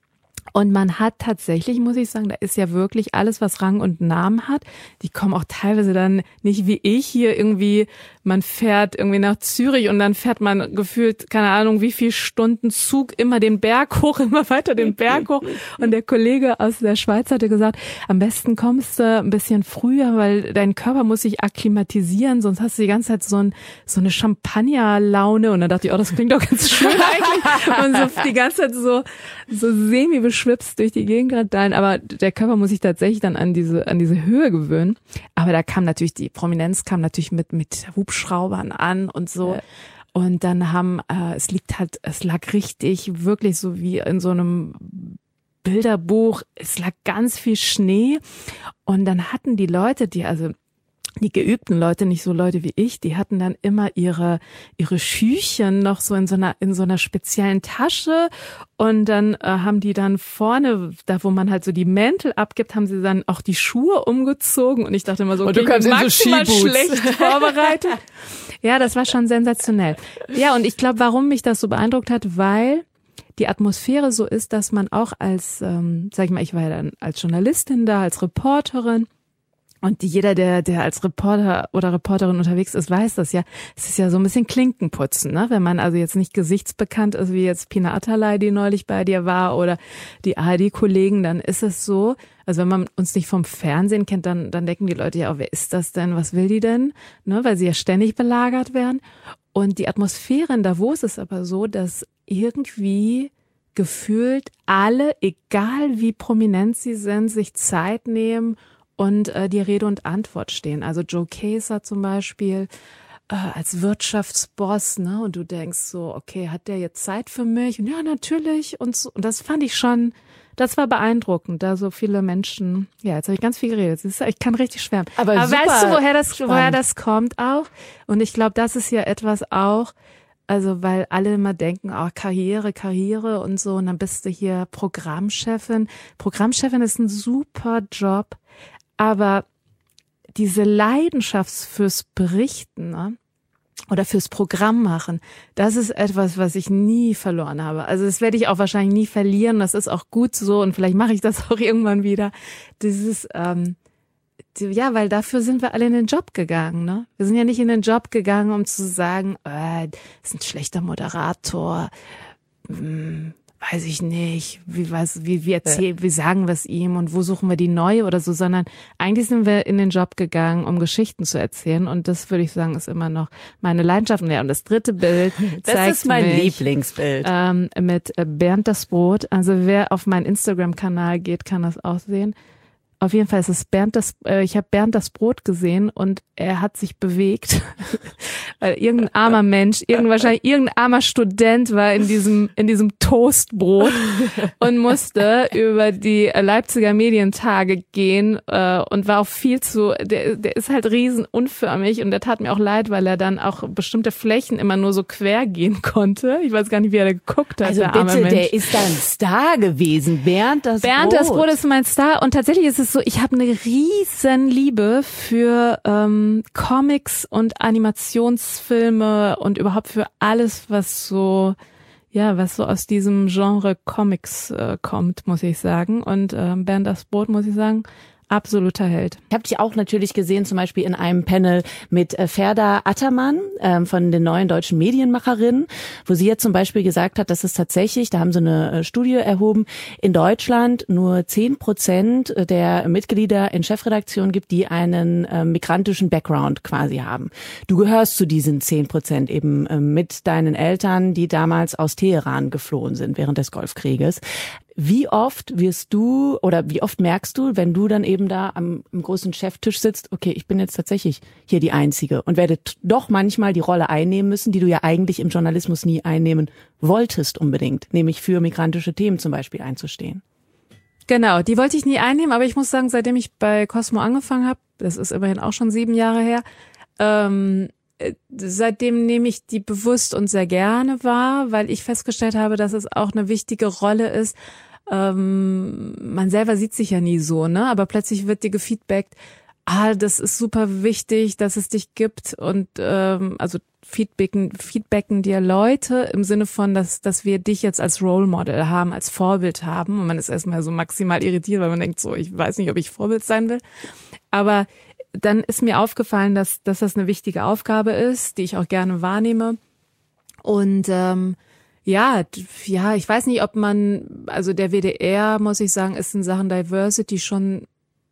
Und man hat tatsächlich, muss ich sagen, da ist ja wirklich alles, was Rang und Namen hat. Die kommen auch teilweise dann nicht wie ich hier irgendwie, man fährt irgendwie nach Zürich und dann fährt man gefühlt, keine Ahnung, wie viel Stunden Zug immer den Berg hoch, immer weiter den Berg hoch. Und der Kollege aus der Schweiz hatte gesagt, am besten kommst du ein bisschen früher, weil dein Körper muss sich akklimatisieren, sonst hast du die ganze Zeit so, ein, so eine Champagnerlaune. Und dann dachte ich, oh, das klingt doch ganz schön eigentlich. Und so die ganze Zeit so, so semi-beschwipst durch die Gegend radallen. Aber der Körper muss sich tatsächlich dann an diese, an diese Höhe gewöhnen. Aber da kam natürlich, die Prominenz kam natürlich mit, mit Hubschraubern an und so. Ja. Und dann haben, äh, es liegt halt, es lag richtig, wirklich so wie in so einem Bilderbuch, es lag ganz viel Schnee. Und dann hatten die Leute, die, also die geübten Leute, nicht so Leute wie ich, die hatten dann immer ihre ihre Schüchen noch so in so einer in so einer speziellen Tasche und dann äh, haben die dann vorne, da wo man halt so die Mäntel abgibt, haben sie dann auch die Schuhe umgezogen und ich dachte immer so, okay, du kannst ich bin maximal so schlecht vorbereitet. Ja, das war schon sensationell. Ja, und ich glaube, warum mich das so beeindruckt hat, weil die Atmosphäre so ist, dass man auch als, ähm, sag ich mal, ich war ja dann als Journalistin da, als Reporterin. Und jeder, der der als Reporter oder Reporterin unterwegs ist, weiß das ja. Es ist ja so ein bisschen Klinkenputzen, ne? Wenn man also jetzt nicht gesichtsbekannt ist, wie jetzt Pina Atalay, die neulich bei dir war, oder die A R D-Kollegen, dann ist es so, also wenn man uns nicht vom Fernsehen kennt, dann dann denken die Leute ja, oh, wer ist das denn? Was will die denn? Ne? Weil sie ja ständig belagert werden. Und die Atmosphäre in Davos ist aber so, dass irgendwie gefühlt alle, egal wie prominent sie sind, sich Zeit nehmen und äh, die Rede und Antwort stehen. Also Joe Kaeser zum Beispiel äh, als Wirtschaftsboss, ne? Und du denkst so, okay, hat der jetzt Zeit für mich? Und ja, natürlich. Und so, und das fand ich schon, das war beeindruckend, da so viele Menschen. Ja, jetzt habe ich ganz viel geredet. Ist, ich kann richtig schwärmen. Aber, Aber super weißt du, woher das, spannend. woher das kommt auch? Und ich glaube, das ist ja etwas auch. Also weil alle immer denken, oh, Karriere, Karriere und so. Und dann bist du hier Programmchefin. Programmchefin ist ein super Job. Aber diese Leidenschaft fürs Berichten, ne, oder fürs Programm machen, das ist etwas, was ich nie verloren habe. Also das werde ich auch wahrscheinlich nie verlieren. Das ist auch gut so und vielleicht mache ich das auch irgendwann wieder. Dieses, ähm, die, ja, weil dafür sind wir alle in den Job gegangen. Ne? Wir sind ja nicht in den Job gegangen, um zu sagen, äh, das ist ein schlechter Moderator. Hm, weiß ich nicht, wie was, wie wie erzählen, wie sagen wir es ihm und wo suchen wir die neue oder so, sondern eigentlich sind wir in den Job gegangen, um Geschichten zu erzählen und das würde ich sagen ist immer noch meine Leidenschaft. Und ja, und das dritte Bild das zeigt ist mein mich, Lieblingsbild ähm, mit Bernd das Brot. Also wer auf meinen Instagram-Kanal geht, kann das auch sehen. Auf jeden Fall ist es Bernd das, äh, ich habe Bernd das Brot gesehen und er hat sich bewegt, weil irgendein armer Mensch, irgend, wahrscheinlich irgendein armer Student war in diesem, in diesem Toastbrot und musste über die Leipziger Medientage gehen äh, und war auch viel zu, der, der ist halt riesen unförmig und der tat mir auch leid, weil er dann auch bestimmte Flächen immer nur so quer gehen konnte. Ich weiß gar nicht, wie er da geguckt hat, also der arme bitte, Mensch. Der ist da ein Star gewesen, Bernd das Bernd Brot. das Brot ist mein Star und tatsächlich ist es so, ich habe eine riesen Liebe für ähm, Comics und Animationsfilme und überhaupt für alles, was so, ja, was so aus diesem Genre Comics äh, kommt, muss ich sagen. Und ähm, Bernd das Brot, muss ich sagen, absoluter Held. Ich habe dich auch natürlich gesehen, zum Beispiel in einem Panel mit äh, Ferda Attermann ähm, von den neuen deutschen Medienmacherinnen, wo sie jetzt zum Beispiel gesagt hat, dass es tatsächlich, da haben sie eine äh, Studie erhoben, in Deutschland nur zehn Prozent der Mitglieder in Chefredaktionen gibt, die einen äh, migrantischen Background quasi haben. Du gehörst zu diesen zehn Prozent eben äh, mit deinen Eltern, die damals aus Teheran geflohen sind während des Golfkrieges. Wie oft wirst du oder wie oft merkst du, wenn du dann eben da am, am großen Cheftisch sitzt, okay, ich bin jetzt tatsächlich hier die Einzige und werde t- doch manchmal die Rolle einnehmen müssen, die du ja eigentlich im Journalismus nie einnehmen wolltest unbedingt, nämlich für migrantische Themen zum Beispiel einzustehen? Genau, die wollte ich nie einnehmen, aber ich muss sagen, seitdem ich bei Cosmo angefangen habe, das ist immerhin auch schon sieben Jahre her, ähm, seitdem nehme ich die bewusst und sehr gerne wahr, weil ich festgestellt habe, dass es auch eine wichtige Rolle ist. Ähm, man selber sieht sich ja nie so, ne? Aber plötzlich wird dir gefeedbackt, ah, das ist super wichtig, dass es dich gibt und ähm, also Feedbacken, Feedbacken dir Leute im Sinne von, dass dass wir dich jetzt als Role Model haben, als Vorbild haben und man ist erstmal so maximal irritiert, weil man denkt so, ich weiß nicht, ob ich Vorbild sein will, aber dann ist mir aufgefallen, dass dass das eine wichtige Aufgabe ist, die ich auch gerne wahrnehme und ähm, ja, ja, ich weiß nicht, ob man, also der W D R, muss ich sagen, ist in Sachen Diversity schon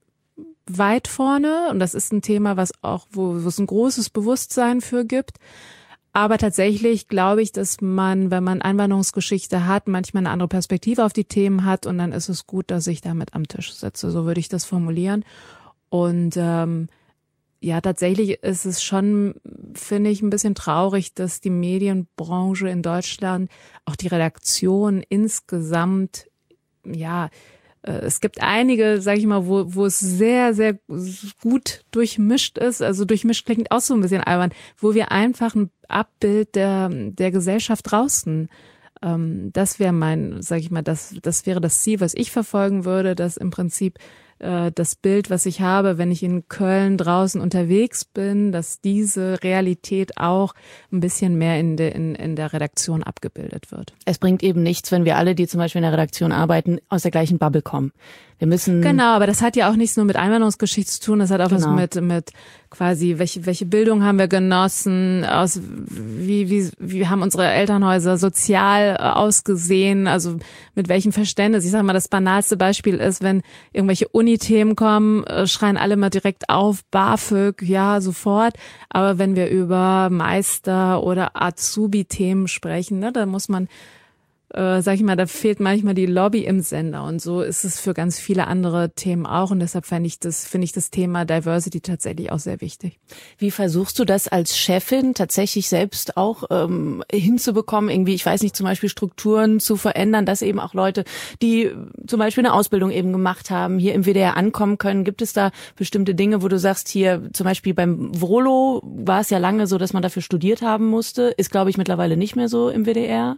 weit vorne und das ist ein Thema, was auch, wo, wo es ein großes Bewusstsein für gibt. Aber tatsächlich glaube ich, dass man, wenn man Einwanderungsgeschichte hat, manchmal eine andere Perspektive auf die Themen hat und dann ist es gut, dass ich damit am Tisch sitze. So würde ich das formulieren. Und ähm, ja, tatsächlich ist es schon, finde ich, ein bisschen traurig, dass die Medienbranche in Deutschland, auch die Redaktion insgesamt, ja, es gibt einige, sage ich mal, wo wo es sehr, sehr gut durchmischt ist. Also durchmischt klingt auch so ein bisschen albern, wo wir einfach ein Abbild der der Gesellschaft draußen. Ähm, das wäre mein, sage ich mal, das das wäre das Ziel, was ich verfolgen würde, dass im Prinzip äh, das Bild, was ich habe, wenn ich in Köln draußen unterwegs bin, dass diese Realität auch ein bisschen mehr in der in, in der Redaktion abgebildet wird. Es bringt eben nichts, wenn wir alle, die zum Beispiel in der Redaktion arbeiten, aus der gleichen Bubble kommen. Wir müssen genau, aber das hat ja auch nichts nur mit Einwanderungsgeschichte zu tun, das hat auch genau. was mit mit quasi welche welche Bildung haben wir genossen, aus wie wie wie haben unsere Elternhäuser sozial äh, ausgesehen, also mit welchem Verständnis. Ich sage mal, das banalste Beispiel ist, wenn irgendwelche Uni-Themen kommen, äh, schreien alle mal direkt auf BAföG, ja, sofort, aber wenn wir über Meister oder Azubi-Themen sprechen, ne, da muss man Äh, sag ich mal, da fehlt manchmal die Lobby im Sender und so ist es für ganz viele andere Themen auch und deshalb finde ich das, finde ich das Thema Diversity tatsächlich auch sehr wichtig. Wie versuchst du das als Chefin tatsächlich selbst auch ähm, hinzubekommen, irgendwie, ich weiß nicht, zum Beispiel Strukturen zu verändern, dass eben auch Leute, die zum Beispiel eine Ausbildung eben gemacht haben, hier im W D R ankommen können? Gibt es da bestimmte Dinge, wo du sagst, hier zum Beispiel beim Vrolo war es ja lange so, dass man dafür studiert haben musste, ist glaube ich mittlerweile nicht mehr so im W D R?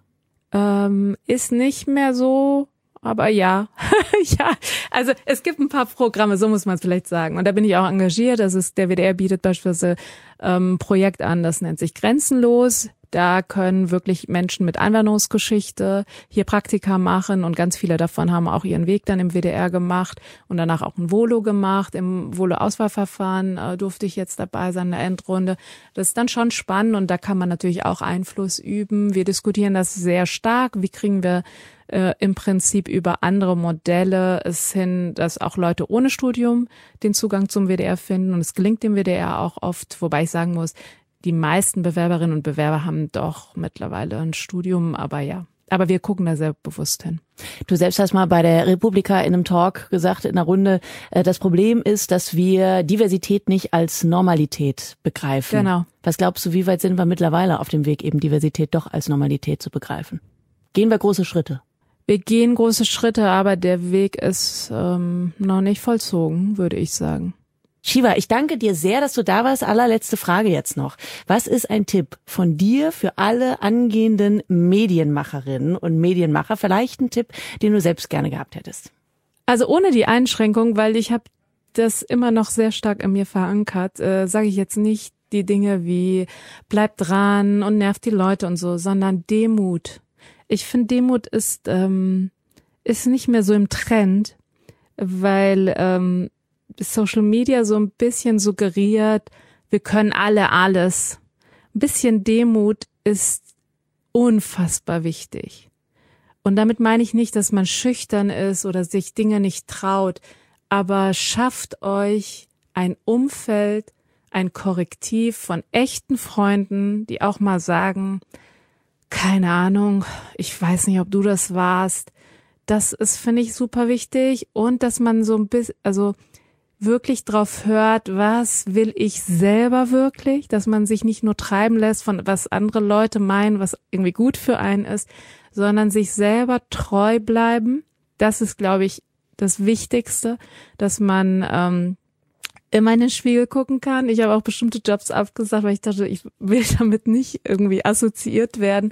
Ähm, ist nicht mehr so, aber ja. ja, also es gibt ein paar Programme, so muss man es vielleicht sagen. Und da bin ich auch engagiert. Das ist, der W D R bietet beispielsweise ähm, ein Projekt an, das nennt sich Grenzenlos. Da können wirklich Menschen mit Einwanderungsgeschichte hier Praktika machen und ganz viele davon haben auch ihren Weg dann im W D R gemacht und danach auch ein Volo gemacht. Im Volo-Auswahlverfahren äh, durfte ich jetzt dabei sein in der Endrunde. Das ist dann schon spannend und da kann man natürlich auch Einfluss üben. Wir diskutieren das sehr stark. Wie kriegen wir äh, im Prinzip über andere Modelle es hin, dass auch Leute ohne Studium den Zugang zum W D R finden und es gelingt dem W D R auch oft, wobei ich sagen muss, die meisten Bewerberinnen und Bewerber haben doch mittlerweile ein Studium, aber ja. Aber wir gucken da sehr bewusst hin. Du selbst hast mal bei der Republika in einem Talk gesagt, in einer Runde, das Problem ist, dass wir Diversität nicht als Normalität begreifen. Genau. Was glaubst du, wie weit sind wir mittlerweile auf dem Weg, eben Diversität doch als Normalität zu begreifen? Gehen wir große Schritte? Wir gehen große Schritte, aber der Weg ist ähm, noch nicht vollzogen, würde ich sagen. Shiva, ich danke dir sehr, dass du da warst. Allerletzte Frage jetzt noch. Was ist ein Tipp von dir für alle angehenden Medienmacherinnen und Medienmacher? Vielleicht ein Tipp, den du selbst gerne gehabt hättest. Also ohne die Einschränkung, weil ich habe das immer noch sehr stark in mir verankert, äh, sage ich jetzt nicht die Dinge wie bleib dran und nervt die Leute und so, sondern Demut. Ich finde, Demut ist ähm, ist nicht mehr so im Trend, weil ähm, Social Media so ein bisschen suggeriert, wir können alle alles. Ein bisschen Demut ist unfassbar wichtig. Und damit meine ich nicht, dass man schüchtern ist oder sich Dinge nicht traut, aber schafft euch ein Umfeld, ein Korrektiv von echten Freunden, die auch mal sagen, keine Ahnung, ich weiß nicht, ob du das warst. Das ist, finde ich, super wichtig. Und dass man so ein bisschen, also wirklich drauf hört, was will ich selber wirklich, dass man sich nicht nur treiben lässt von was andere Leute meinen, was irgendwie gut für einen ist, sondern sich selber treu bleiben. Das ist, glaube ich, das Wichtigste, dass man ähm, immer in den Spiegel gucken kann. Ich habe auch bestimmte Jobs abgesagt, weil ich dachte, ich will damit nicht irgendwie assoziiert werden.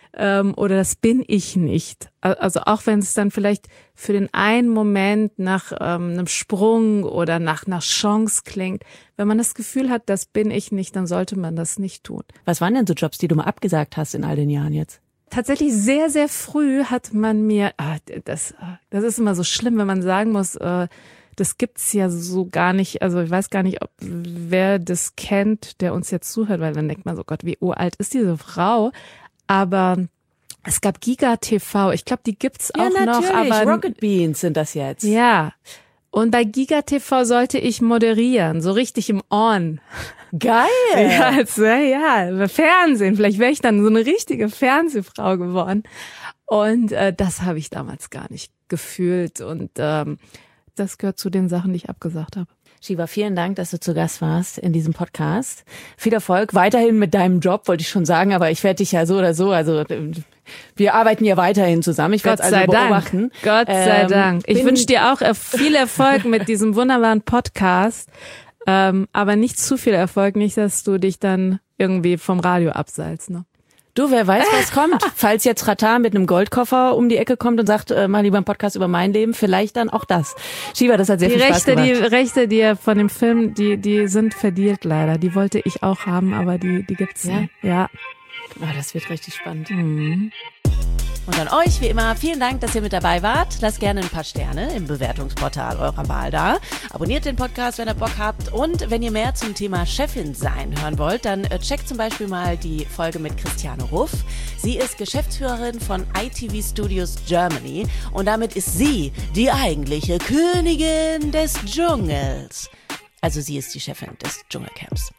ähm, oder das bin ich nicht. Also auch wenn es dann vielleicht für den einen Moment nach ähm, einem Sprung oder nach einer Chance klingt, wenn man das Gefühl hat, das bin ich nicht, dann sollte man das nicht tun. Was waren denn so Jobs, die du mal abgesagt hast in all den Jahren jetzt? Tatsächlich sehr, sehr früh hat man mir, ah, das, das ist immer so schlimm, wenn man sagen muss, äh, das gibt's ja so gar nicht, also ich weiß gar nicht, ob wer das kennt, der uns jetzt zuhört, weil dann denkt man so, Gott, wie uralt ist diese Frau? Aber es gab Giga T V, ich glaube, die gibt's ja, auch natürlich. noch. Aber Rocket Beans sind das jetzt. Ja, und bei Giga T V sollte ich moderieren, so richtig im On. Geil! Ja, also, ja, Fernsehen, vielleicht wäre ich dann so eine richtige Fernsehfrau geworden. Und äh, das habe ich damals gar nicht gefühlt und ähm, das gehört zu den Sachen, die ich abgesagt habe. Shiva, vielen Dank, dass du zu Gast warst in diesem Podcast. Viel Erfolg weiterhin mit deinem Job, wollte ich schon sagen, aber ich werde dich ja so oder so, also wir arbeiten ja weiterhin zusammen. Ich werde es also beobachten. Gott sei ähm, Dank. Ich wünsche dir auch viel Erfolg mit diesem wunderbaren Podcast, ähm, aber nicht zu viel Erfolg, nicht, dass du dich dann irgendwie vom Radio abseilst, ne? Du, wer weiß, was kommt. Falls jetzt Ratan mit einem Goldkoffer um die Ecke kommt und sagt, äh, mach lieber einen Podcast über mein Leben, vielleicht dann auch das. Shiva, das hat sehr die viel Rechte, Spaß gemacht. Die Rechte, die er von dem Film, die die sind verdealt leider. Die wollte ich auch haben, aber die die gibt's ja. nicht. Ja. Oh, das wird richtig spannend. Mhm. Und an euch, wie immer, vielen Dank, dass ihr mit dabei wart. Lasst gerne ein paar Sterne im Bewertungsportal eurer Wahl da. Abonniert den Podcast, wenn ihr Bock habt. Und wenn ihr mehr zum Thema Chefin sein hören wollt, dann checkt zum Beispiel mal die Folge mit Christiane Ruff. Sie ist Geschäftsführerin von I T V Studios Germany und damit ist sie die eigentliche Königin des Dschungels. Also sie ist die Chefin des Dschungelcamps.